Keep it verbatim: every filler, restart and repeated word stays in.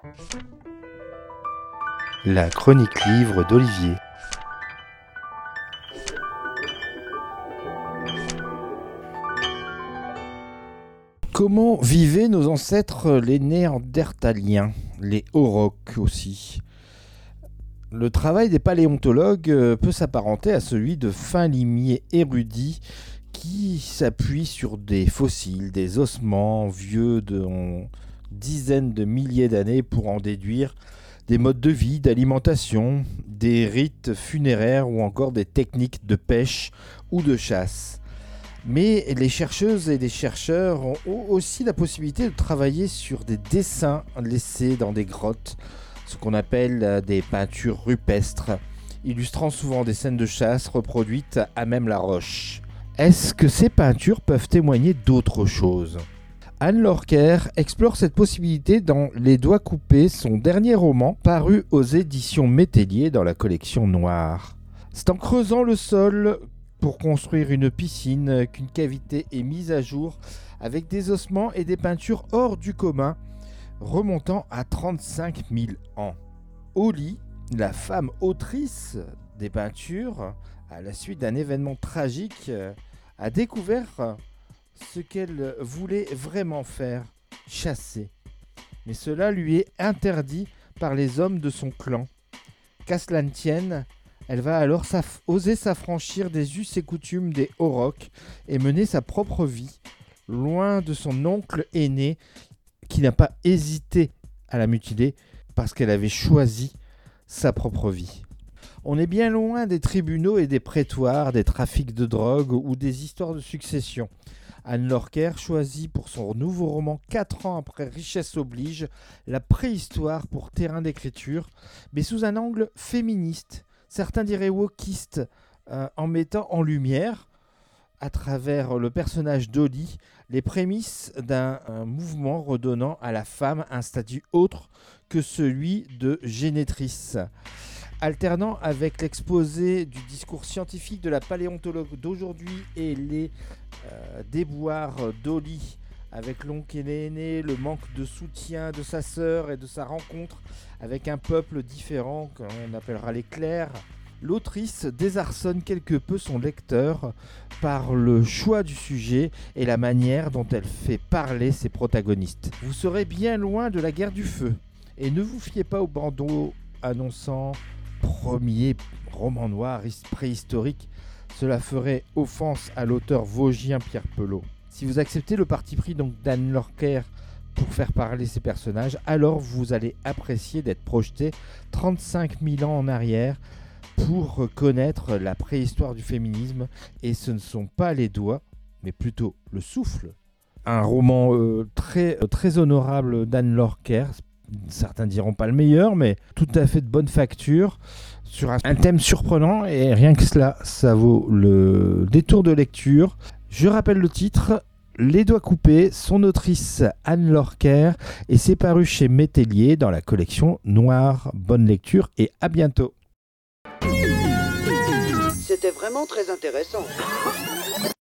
La chronique livre d'Olivier. Comment vivaient nos ancêtres les Néandertaliens, les Aurochs aussi? Le travail des paléontologues peut s'apparenter à celui de fins limiers érudits qui s'appuient sur des fossiles, des ossements vieux de dizaines de milliers d'années pour en déduire des modes de vie, d'alimentation, des rites funéraires ou encore des techniques de pêche ou de chasse. Mais les chercheuses et les chercheurs ont aussi la possibilité de travailler sur des dessins laissés dans des grottes, ce qu'on appelle des peintures rupestres, illustrant souvent des scènes de chasse reproduites à même la roche. Est-ce que ces peintures peuvent témoigner d'autre chose ? Anne Lorker explore cette possibilité dans Les Doigts coupés, son dernier roman, paru aux éditions Métellier dans la collection Noire. C'est en creusant le sol pour construire une piscine qu'une cavité est mise à jour avec des ossements et des peintures hors du commun, remontant à trente-cinq mille ans. Holly, la femme autrice des peintures, à la suite d'un événement tragique, a découvert ce qu'elle voulait vraiment faire, chasser. Mais cela lui est interdit par les hommes de son clan. Qu'à cela ne tienne, elle va alors s'aff- oser s'affranchir des us et coutumes des Aurochs et mener sa propre vie, loin de son oncle aîné qui n'a pas hésité à la mutiler parce qu'elle avait choisi sa propre vie. On est bien loin des tribunaux et des prétoires, des trafics de drogue ou des histoires de succession. Anne Lorker choisit pour son nouveau roman, quatre ans après Richesse oblige, la préhistoire pour terrain d'écriture, mais sous un angle féministe, certains diraient wokiste, euh, en mettant en lumière, à travers le personnage d'Holly, les prémices d'un mouvement redonnant à la femme un statut autre que celui de génitrice. Alternant avec l'exposé du discours scientifique de la paléontologue d'aujourd'hui et les euh, déboires d'Holly avec l'oncle aîné, le manque de soutien de sa sœur et de sa rencontre avec un peuple différent qu'on appellera les clercs, l'autrice désarçonne quelque peu son lecteur par le choix du sujet et la manière dont elle fait parler ses protagonistes. Vous serez bien loin de la guerre du feu et ne vous fiez pas au bandeau annonçant premier roman noir préhistorique, cela ferait offense à l'auteur vosgien Pierre Pelot. Si vous acceptez le parti pris donc d'Anne Lorker pour faire parler ses personnages, alors vous allez apprécier d'être projeté trente-cinq mille ans en arrière pour connaître la préhistoire du féminisme, et ce ne sont pas les doigts, mais plutôt le souffle. Un roman euh, très, très honorable d'Anne Lorker, certains diront pas le meilleur, mais tout à fait de bonne facture, sur un, un thème surprenant, et rien que cela, ça vaut le détour de lecture. Je rappelle le titre, Les Doigts coupés, son autrice Anne Lorker, et c'est paru chez Métellier dans la collection Noire. Bonne lecture et à bientôt. C'était vraiment très intéressant.